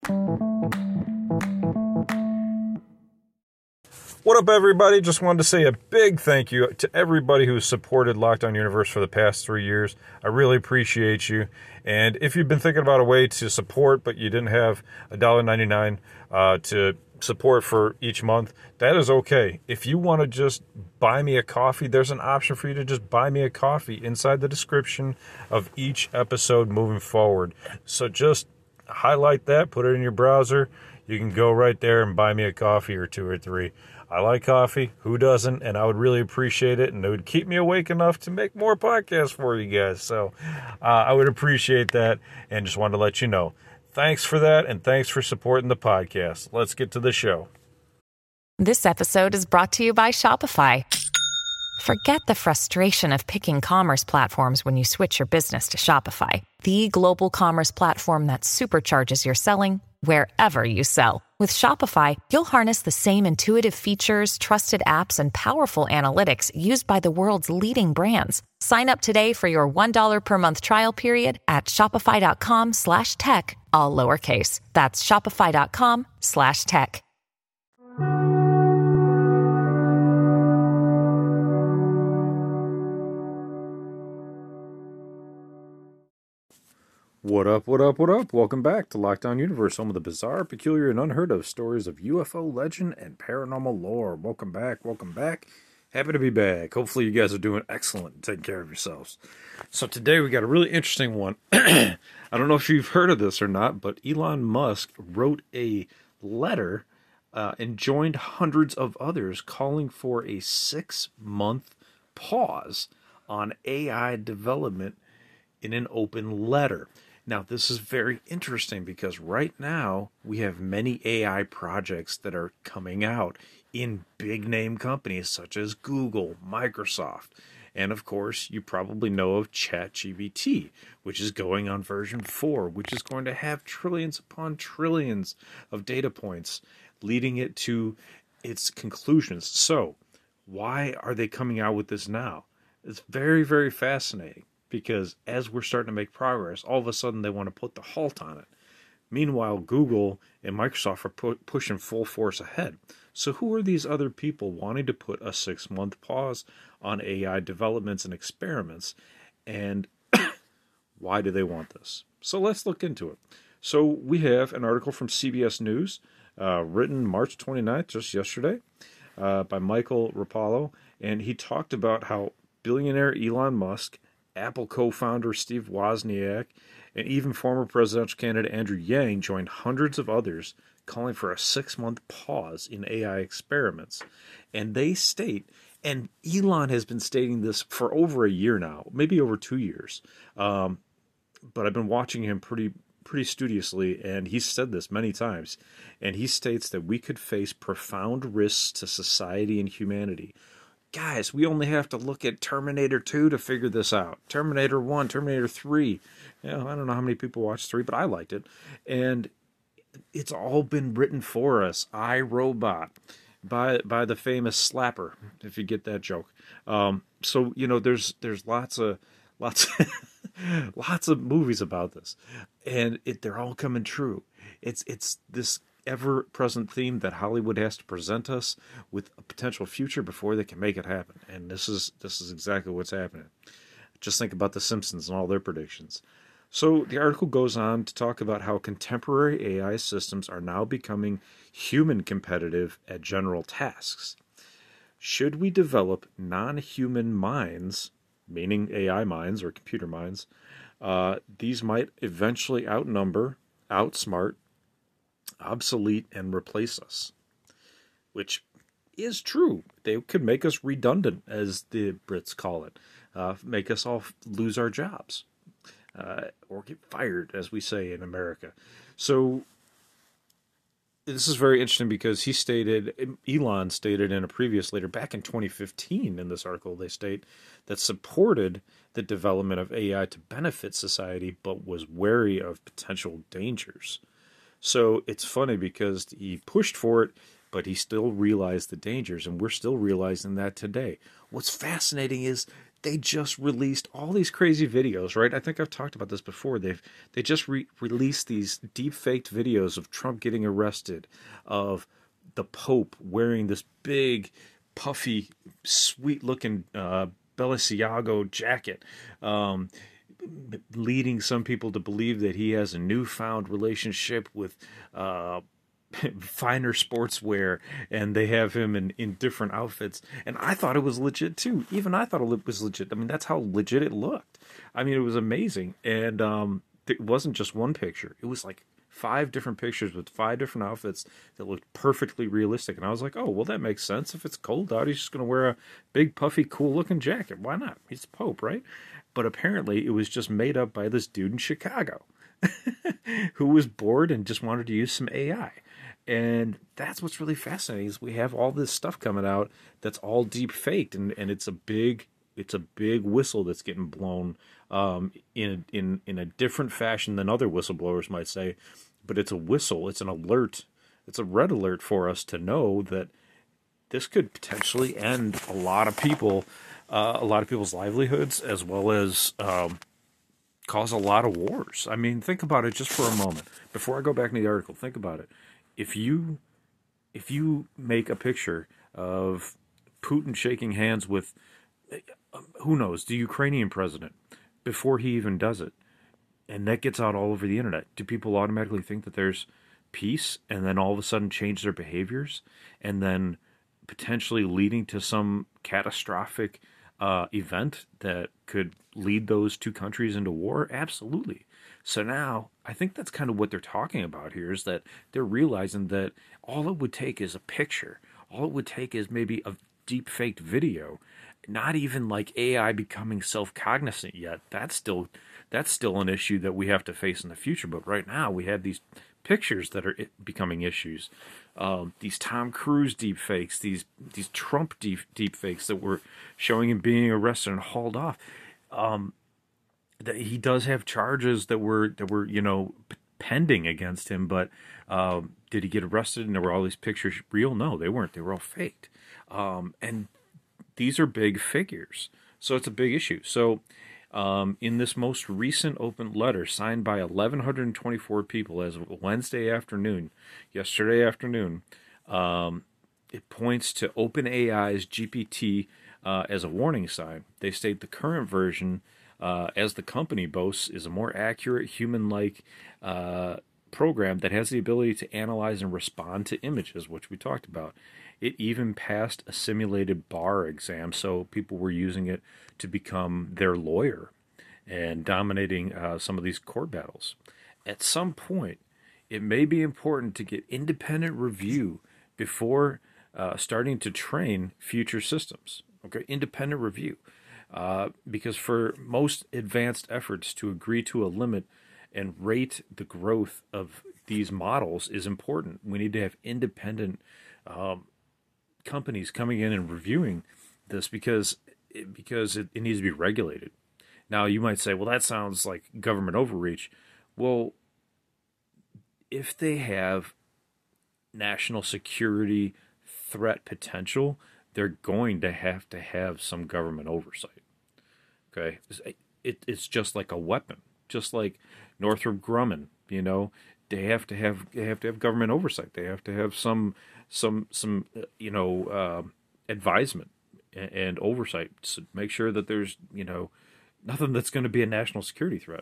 What up, everybody? Just wanted to say a big thank you to everybody who's supported Lockdown Universe for the past 3 years. I really appreciate you. And if you've been thinking about a way to support, but you didn't have $1.99 to support for each month, that is okay. If you want to just buy me a coffee, there's an option for you to just buy me a coffee inside the description of each episode moving forward. So just highlight that, put it in your browser. You can go right there and buy me a coffee or 2 or 3. I like coffee. Who doesn't? And I would really appreciate it. And it would keep me awake enough to make more podcasts for you guys. So I would appreciate that. And just wanted to let you know. Thanks for that. And thanks for supporting the podcast. Let's get to the show. This episode is brought to you by Shopify. Forget the frustration of picking commerce platforms when you switch your business to Shopify, the global commerce platform that supercharges your selling wherever you sell. With Shopify, you'll harness the same intuitive features, trusted apps, and powerful analytics used by the world's leading brands. Sign up today for your $1 per month trial period at shopify.com/tech, all lowercase. That's shopify.com/tech. What up, what up, what up? Welcome back to Lockdown Universe, home of the bizarre, peculiar, and unheard of stories of UFO legend and paranormal lore. Welcome back, welcome back. Happy to be back. Hopefully you guys are doing excellent and taking care of yourselves. So today we got a really interesting one. I don't know if you've heard of this or not, but Elon Musk wrote a letter and joined hundreds of others calling for a 6-month pause on AI development in an open letter. Now, this is very interesting because right now we have many AI projects that are coming out in big name companies such as Google, Microsoft, and of course, you probably know of ChatGPT, which is going on version 4, which is going to have trillions upon trillions of data points, leading it to its conclusions. So, why are they coming out with this now? It's very, very fascinating. Because as we're starting to make progress, all of a sudden they want to put the halt on it. Meanwhile, Google and Microsoft are pushing full force ahead. So who are these other people wanting to put a 6-month pause on AI developments and experiments? And why do they want this? So let's look into it. So we have an article from CBS News, written March 29th, just yesterday, by Michael Rapallo. And he talked about how billionaire Elon Musk, Apple co-founder Steve Wozniak, and even former presidential candidate Andrew Yang joined hundreds of others calling for a 6-month pause in AI experiments. And they state, and Elon has been stating this for over a year now, maybe over 2 years, but I've been watching him pretty studiously, and he's said this many times, and he states that we could face profound risks to society and humanity. Guys, we only have to look at Terminator 2 to figure this out. Terminator 1, Terminator 3. You know, I don't know how many people watched 3, but I liked it. And it's all been written for us. I, Robot, by the famous Slapper, if you get that joke. So, you know, there's lots of lots of movies about this. And they're all coming true. It's this ever-present theme that Hollywood has to present us with a potential future before they can make it happen. And this is exactly what's happening. Just think about The Simpsons and all their predictions. So the article goes on to talk about how contemporary AI systems are now becoming human competitive at general tasks. Should we develop non-human minds, meaning AI minds or computer minds, these might eventually outnumber, outsmart, obsolete, and replace us, which is true. They could make us redundant, as the Brits call it, make us all lose our jobs, or get fired, as we say in America. So this is very interesting because Elon stated in a previous letter back in 2015 in this article, they state that supported the development of AI to benefit society, but was wary of potential dangers. So it's funny because he pushed for it, but he still realized the dangers, and we're still realizing that today. What's fascinating is they just released all these crazy videos, right? I think I've talked about this before. They just released these deep faked videos of Trump getting arrested, of the Pope wearing this big, puffy, sweet looking Balenciaga jacket, leading some people to believe that he has a newfound relationship with finer sportswear, and they have him in different outfits. And I thought it was legit too. Even I thought it was legit. I mean, that's how legit it looked. I mean, it was amazing. And it wasn't just one picture. It was like 5 different pictures with 5 different outfits that looked perfectly realistic. And I was like, oh, well, that makes sense. If it's cold out, he's just going to wear a big, puffy, cool-looking jacket. Why not? He's the Pope, right? But apparently it was just made up by this dude in Chicago who was bored and just wanted to use some AI. And that's what's really fascinating is we have all this stuff coming out that's all deep faked, and it's a big whistle that's getting blown in a different fashion than other whistleblowers might say. But it's a whistle, it's an alert, it's a red alert for us to know that this could potentially end a lot of people's livelihoods, as well as cause a lot of wars. I mean, think about it just for a moment. Before I go back into the article, think about it. If you make a picture of Putin shaking hands with, who knows, the Ukrainian president, before he even does it, and that gets out all over the internet, do people automatically think that there's peace, and then all of a sudden change their behaviors, and then potentially leading to some catastrophic event that could lead those two countries into war? Absolutely. So now I think that's kind of what they're talking about here, is that they're realizing that all it would take is a picture. All it would take is maybe a deep faked video, not even like AI becoming self-cognizant yet. That's still an issue that we have to face in the future. But right now we have these pictures that are becoming issues. These Tom Cruise deep fakes, these Trump deep fakes that were showing him being arrested and hauled off. That he does have charges that were pending against him, but did he get arrested? And there were all these pictures real? No, they weren't. They were all faked. And these are big figures, so it's a big issue. So in this most recent open letter signed by 1,124 people as of yesterday afternoon, it points to OpenAI's GPT as a warning sign. They state the current version, as the company boasts, is a more accurate, human-like program that has the ability to analyze and respond to images, which we talked about. It even passed a simulated bar exam, so people were using it to become their lawyer and dominating some of these court battles. At some point, it may be important to get independent review before starting to train future systems. Okay, independent review. Because for most advanced efforts to agree to a limit and rate the growth of these models is important. We need to have independent companies coming in and reviewing this because it needs to be regulated. Now, you might say, well, that sounds like government overreach. Well, if they have national security threat potential, they're going to have some government oversight. Okay, it's just like a weapon, just like Northrop Grumman. They have to have government oversight. They have to have some advisement and oversight to make sure that there's nothing that's going to be a national security threat.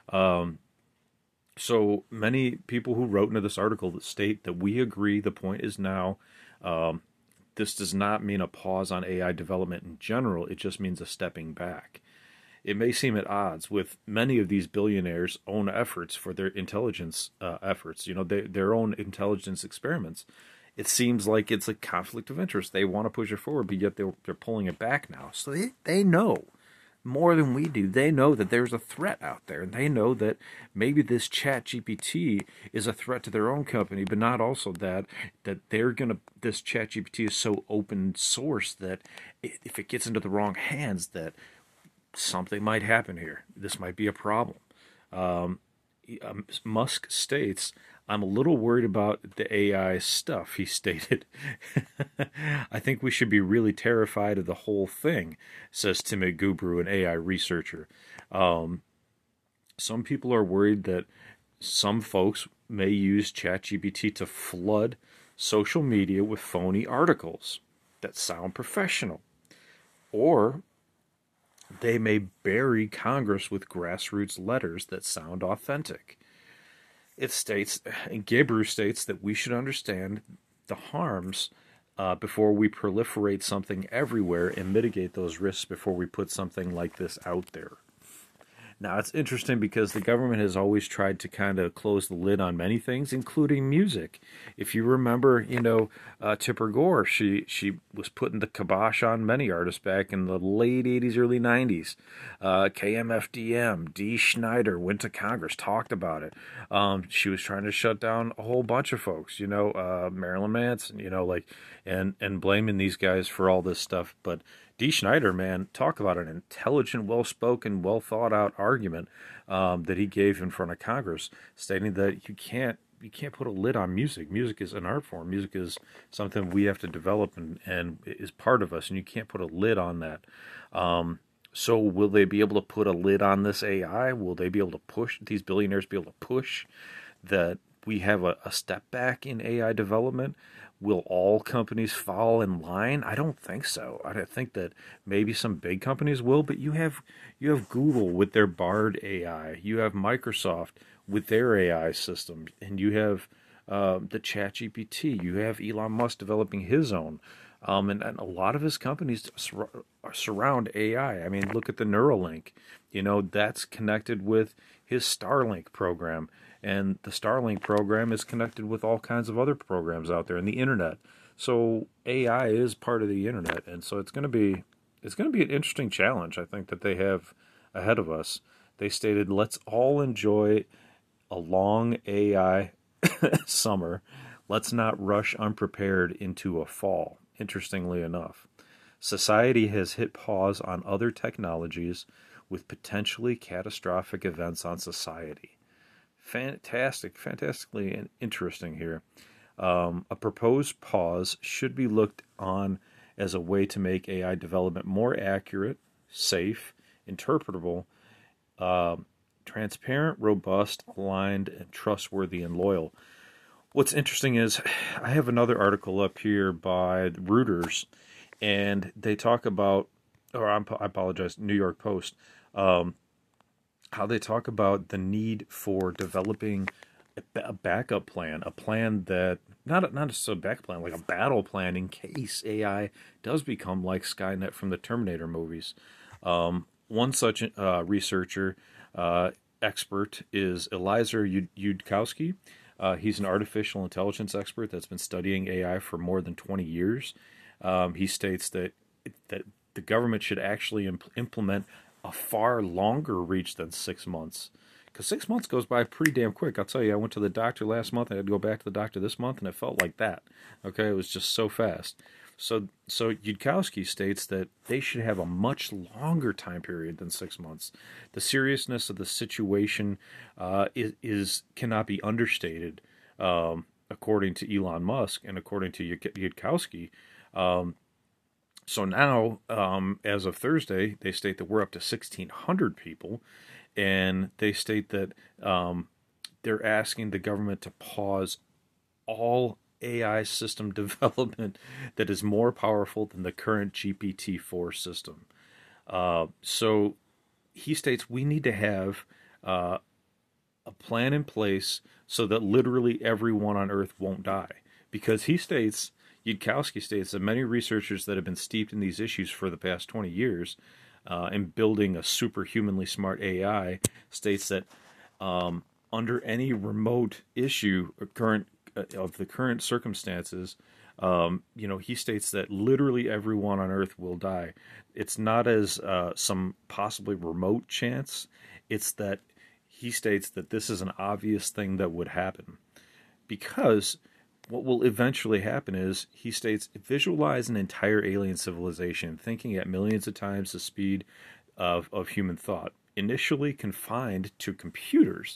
So many people who wrote into this article that state that we agree the point is now. This does not mean a pause on AI development in general. It just means a stepping back. It may seem at odds with many of these billionaires' own efforts for their intelligence efforts, their own intelligence experiments. It seems like it's a conflict of interest. They want to push it forward, but yet they're pulling it back now. So they know more than we do. They know that there's a threat out there, and they know that maybe this ChatGPT is a threat to their own company, but not also that this ChatGPT is so open source that if it gets into the wrong hands, that something might happen here. This might be a problem. Musk states, I'm a little worried about the AI stuff, he stated. I think we should be really terrified of the whole thing, says Timmy Gubru, an AI researcher. Some people are worried that some folks may use ChatGPT to flood social media with phony articles that sound professional, or they may bury Congress with grassroots letters that sound authentic. It states, and Gabru states, that we should understand the harms before we proliferate something everywhere and mitigate those risks before we put something like this out there. Now, it's interesting because the government has always tried to kind of close the lid on many things, including music. If you remember, Tipper Gore, she was putting the kibosh on many artists back in the late 80s, early 90s. KMFDM, Dee Snider went to Congress, talked about it. She was trying to shut down a whole bunch of folks, Marilyn Manson, and blaming these guys for all this stuff. But Dee Snider, man, talk about an intelligent, well-spoken, well-thought-out argument that he gave in front of Congress, stating that you can't put a lid on music. Music is an art form. Music is something we have to develop and is part of us, and you can't put a lid on that. So will they be able to put a lid on this AI? Will they be able to push, these billionaires be able to push that we have a step back in AI development? Will all companies fall in line? I don't think so. I think that maybe some big companies will, but you have Google with their Bard AI, you have Microsoft with their AI system, and you have the ChatGPT. You have Elon Musk developing his own, and a lot of his companies surround AI. I mean, look at the Neuralink. That's connected with his Starlink program. And the Starlink program is connected with all kinds of other programs out there in the internet. So AI is part of the internet, and so it's going to be an interesting challenge, I think, that they have ahead of us. They stated, "Let's all enjoy a long AI summer. Let's not rush unprepared into a fall." Interestingly enough, society has hit pause on other technologies with potentially catastrophic events on society. Fantastically interesting here. A proposed pause should be looked on as a way to make AI development more accurate, safe, interpretable, transparent, robust, aligned, and trustworthy and loyal. What's interesting is I have another article up here by Reuters, and they talk about, I apologize, New York Post, how they talk about the need for developing a backup plan, a plan that, not just a backup plan, like a battle plan in case AI does become like Skynet from the Terminator movies. One such researcher, expert, is Eliezer Yudkowsky. He's an artificial intelligence expert that's been studying AI for more than 20 years. He states that the government should actually implement a far longer reach than 6 months, because 6 months goes by pretty damn quick. I'll tell you, I went to the doctor last month. I had to go back to the doctor this month, and it felt like that. Okay, it was just so fast. So Yudkowsky states that they should have a much longer time period than 6 months. The seriousness of the situation cannot be understated, according to Elon Musk and according to Yudkowsky. So now, as of Thursday, they state that we're up to 1,600 people, and they state that they're asking the government to pause all AI system development that is more powerful than the current GPT-4 system. So he states we need to have a plan in place so that literally everyone on Earth won't die. Because Yudkowsky states that many researchers that have been steeped in these issues for the past 20 years and building a superhumanly smart AI states that under any remote issue of the current circumstances, he states that literally everyone on Earth will die. It's not as some possibly remote chance. It's that he states that this is an obvious thing that would happen, because what will eventually happen is, he states, visualize an entire alien civilization thinking at millions of times the speed of human thought, initially confined to computers.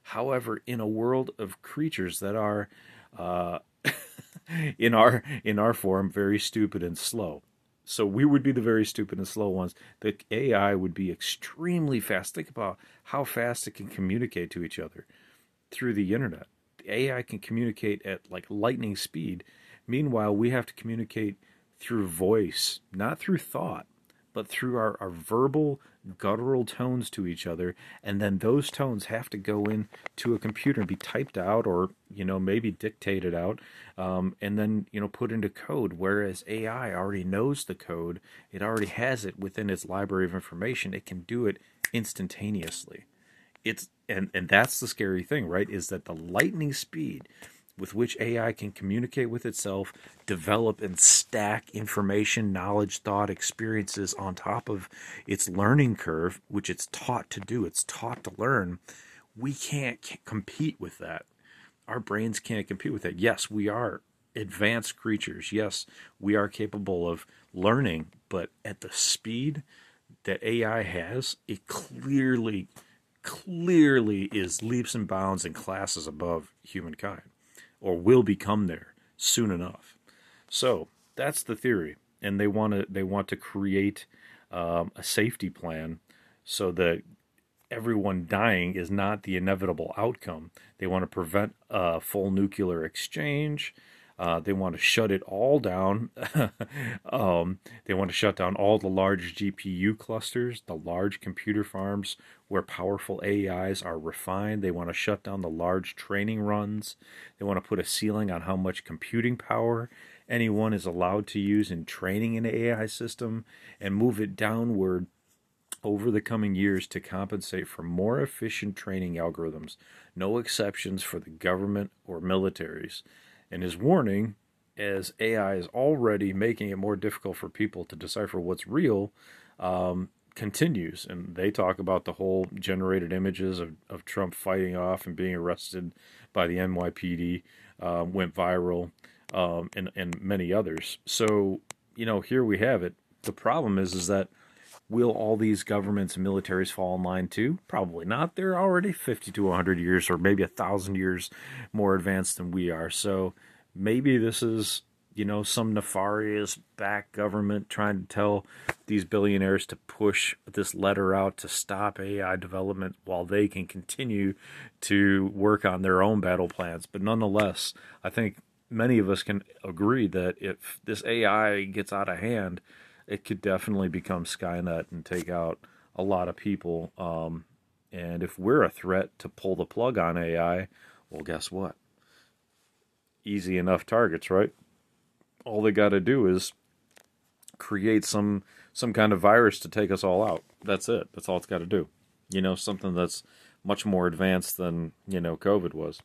However, in a world of creatures that are, uh, in our form, very stupid and slow. So we would be the very stupid and slow ones. The AI would be extremely fast. Think about how fast it can communicate to each other through the internet. The AI can communicate at like lightning speed. Meanwhile, we have to communicate through voice, not through thought, but through our verbal, guttural tones to each other. And then those tones have to go into a computer and be typed out or, maybe dictated out, and then, put into code. Whereas AI already knows the code, it already has it within its library of information. It can do it instantaneously. And that's the scary thing, right? Is that the lightning speed with which AI can communicate with itself, develop and stack information, knowledge, thought, experiences on top of its learning curve, which it's taught to do, it's taught to learn. We can't compete with that. Our brains can't compete with that. Yes, we are advanced creatures. Yes, we are capable of learning, but at the speed that AI has, it clearly is leaps and bounds and classes above humankind, or will become there soon enough. So that's the theory, and they want to create a safety plan so that everyone dying is not the inevitable outcome. They want to prevent a full nuclear exchange. They want to shut it all down. They want to shut down all the large GPU clusters, the large computer farms where powerful AIs are refined. They want to shut down the large training runs. They want to put a ceiling on how much computing power anyone is allowed to use in training an AI system and move it downward over the coming years to compensate for more efficient training algorithms. No exceptions for the government or militaries. And his warning, as AI is already making it more difficult for people to decipher what's real, continues. And they talk about the whole generated images of Trump fighting off and being arrested by the NYPD, went viral, and many others. So, here we have it. The problem is that will all these governments and militaries fall in line too? Probably not. They're already 50 to 100 years or maybe 1,000 years more advanced than we are. So maybe this is, some nefarious back government trying to tell these billionaires to push this letter out to stop AI development while they can continue to work on their own battle plans. But nonetheless, I think many of us can agree that if this AI gets out of hand, it could definitely become Skynet and take out a lot of people. And if we're a threat to pull the plug on AI, well, guess what? Easy enough targets, right? All they got to do is create some kind of virus to take us all out. That's it. That's all it's got to do. Something that's much more advanced than, COVID was.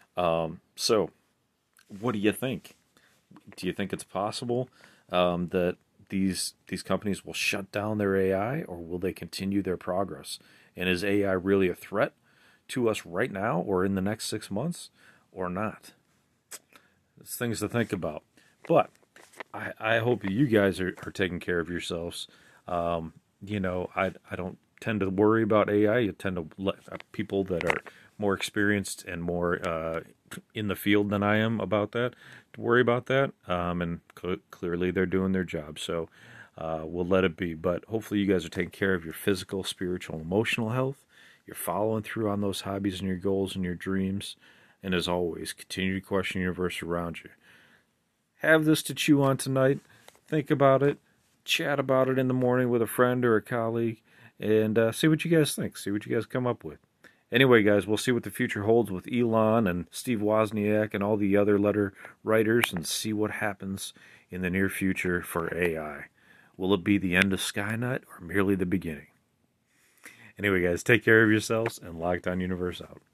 So what do you think? Do you think it's possible that these companies will shut down their AI, or will they continue their progress? And is AI really a threat to us right now or in the next 6 months or not? It's things to think about. But I hope you guys are taking care of yourselves. I don't tend to worry about AI. You tend to let people that are more experienced and more in the field than I am about that to worry about that. And clearly they're doing their job. So we'll let it be. But hopefully you guys are taking care of your physical, spiritual, and emotional health. You're following through on those hobbies and your goals and your dreams. And as always, continue to question the universe around you. Have this to chew on tonight. Think about it. Chat about it in the morning with a friend or a colleague. And see what you guys think. See what you guys come up with. Anyway, guys, we'll see what the future holds with Elon and Steve Wozniak and all the other letter writers and see what happens in the near future for AI. Will it be the end of Skynet or merely the beginning? Anyway, guys, take care of yourselves and Lockdown Universe out.